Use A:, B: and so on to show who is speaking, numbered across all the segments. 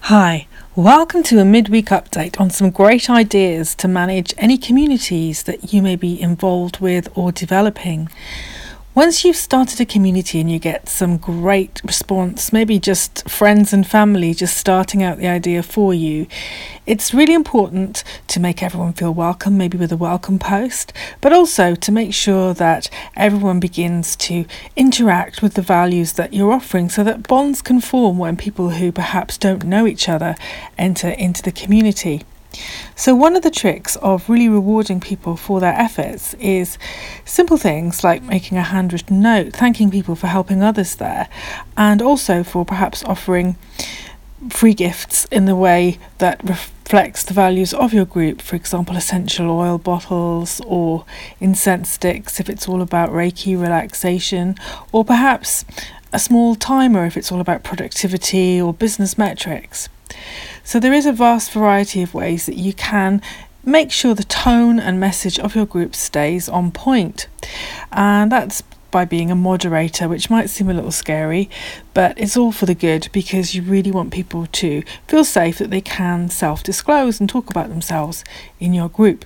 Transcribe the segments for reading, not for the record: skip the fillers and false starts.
A: Hi, welcome to a midweek update on some great ideas to manage any communities that you may be involved with or developing. Once you've started a community and you get some great response, maybe just friends and family just starting out the idea for you, it's really important to make everyone feel welcome, maybe with a welcome post, but also to make sure that everyone begins to interact with the values that you're offering so that bonds can form when people who perhaps don't know each other enter into the community. So one of the tricks of really rewarding people for their efforts is simple things like making a handwritten note, thanking people for helping others there, and also for perhaps offering free gifts in the way that reflects the values of your group. For example, essential oil bottles or incense sticks if it's all about Reiki relaxation, or perhaps a small timer if it's all about productivity or business metrics. So there is a vast variety of ways that you can make sure the tone and message of your group stays on point. And that's by being a moderator, which might seem a little scary, but it's all for the good because you really want people to feel safe that they can self-disclose and talk about themselves in your group.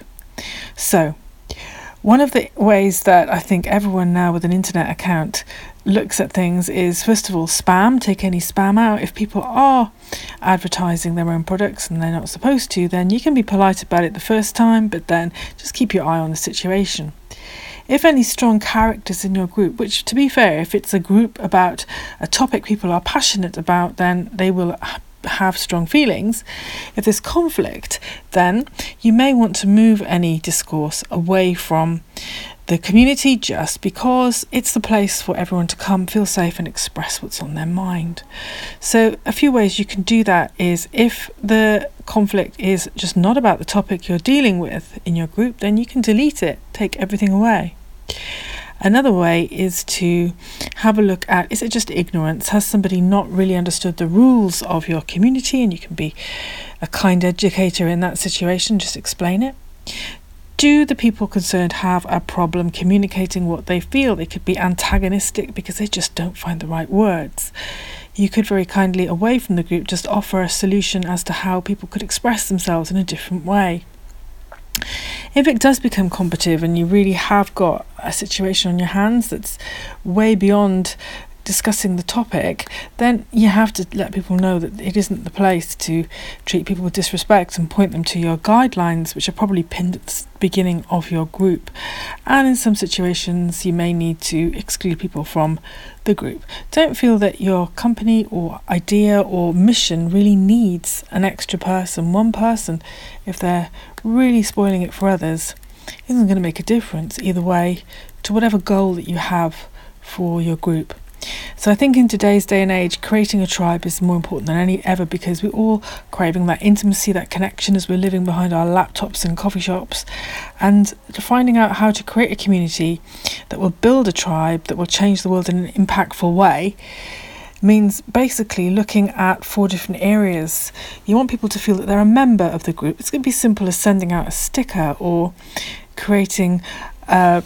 A: So one of the ways that I think everyone now with an internet account looks at things is, first of all, spam. Take any spam out. If people are advertising their own products and they're not supposed to, then you can be polite about it the first time, but then just keep your eye on the situation. If any strong characters in your group, which to be fair, if it's a group about a topic people are passionate about, then they will have strong feelings. If there's conflict, then you may want to move any discourse away from the community just because it's the place for everyone to come, feel safe and express what's on their mind. So a few ways you can do that is, if the conflict is just not about the topic you're dealing with in your group, then you can delete it, take everything away. Another way is to have a look at, is it just ignorance? Has somebody not really understood the rules of your community? And you can be a kind educator in that situation, just explain it. Do the people concerned have a problem communicating what they feel? They could be antagonistic because they just don't find the right words. You could very kindly, away from the group, just offer a solution as to how people could express themselves in a different way. If it does become combative and you really have got a situation on your hands that's way beyond discussing the topic, then you have to let people know that it isn't the place to treat people with disrespect and point them to your guidelines, which are probably pinned at the beginning of your group. And in some situations you may need to exclude people from the group. Don't feel that your company or idea or mission really needs an extra person. One person, if they're really spoiling it for others, isn't going to make a difference either way to whatever goal that you have for your group. So I think in today's day and age, creating a tribe is more important than any ever, because we're all craving that intimacy, that connection as we're living behind our laptops and coffee shops. And finding out how to create a community that will build a tribe that will change the world in an impactful way means basically looking at 4 different areas. You want people to feel that they're a member of the group. It's going to be simple as sending out a sticker or creating an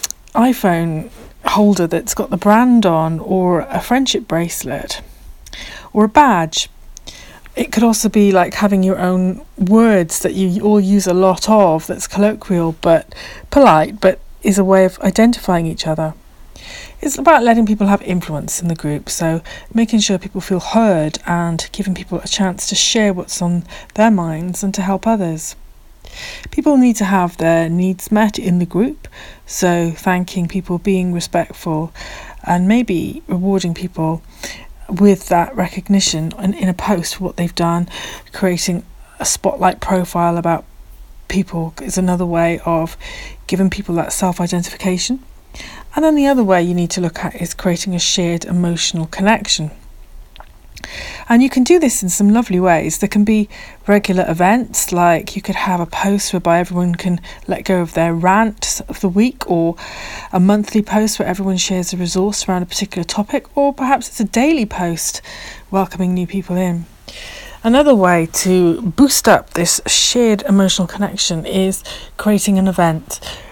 A: iPhone holder that's got the brand on, or a friendship bracelet, or a badge. It could also be like having your own words that you all use a lot of, that's colloquial but polite, but is a way of identifying each other. It's about letting people have influence in the group, so making sure people feel heard and giving people a chance to share what's on their minds and to help others. People need to have their needs met in the group, so thanking people, being respectful, and maybe rewarding people with that recognition in a post for what they've done. Creating a spotlight profile about people is another way of giving people that self-identification. And then the other way you need to look at is creating a shared emotional connection. And you can do this in some lovely ways. There can be regular events, like you could have a post whereby everyone can let go of their rant of the week, or a monthly post where everyone shares a resource around a particular topic, or perhaps it's a daily post welcoming new people in. Another way to boost up this shared emotional connection is creating an event.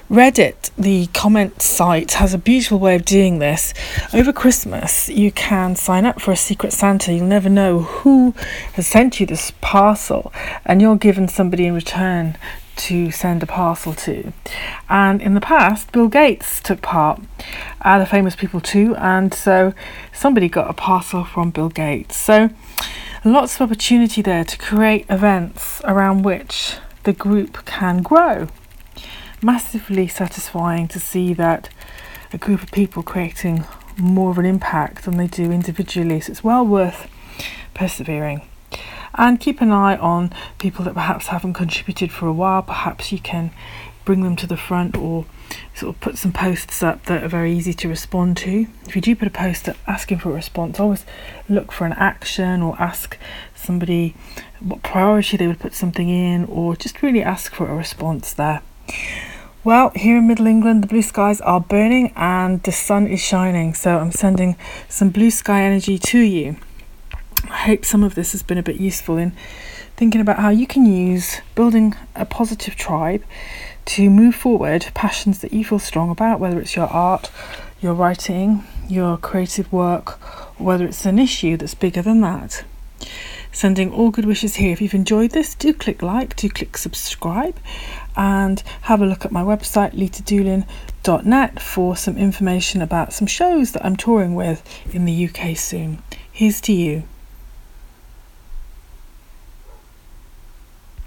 A: Reddit, the comment site, has a beautiful way of doing this. Over Christmas, you can sign up for a Secret Santa. You'll never know who has sent you this parcel, and you're given somebody in return to send a parcel to. And in the past, Bill Gates took part, other famous people too, and so somebody got a parcel from Bill Gates. So lots of opportunity there to create events around which the group can grow. Massively satisfying to see that a group of people creating more of an impact than they do individually, so it's well worth persevering. And keep an eye on people that perhaps haven't contributed for a while. Perhaps you can bring them to the front, or sort of put some posts up that are very easy to respond to. If you do put a post up asking for a response, always look for an action, or ask somebody what priority they would put something in, or just really ask for a response there. Well, here in Middle England, the blue skies are burning and the sun is shining, so I'm sending some blue sky energy to you. I hope some of this has been a bit useful in thinking about how you can use building a positive tribe to move forward passions that you feel strong about, whether it's your art, your writing, your creative work, or whether it's an issue that's bigger than that. Sending all good wishes here. If you've enjoyed this, do click like, do click subscribe, and have a look at my website litadoolin.net for some information about some shows that I'm touring with in the UK soon. Here's to you.